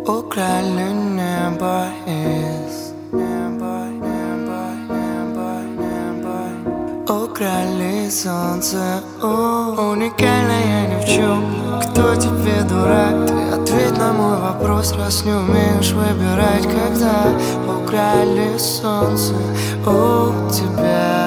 Украли небо из Украли солнце, уникальная ни в чем. Кто тебе дурак? Ты ответь на мой вопрос, раз не умеешь выбирать, когда украли солнце у тебя.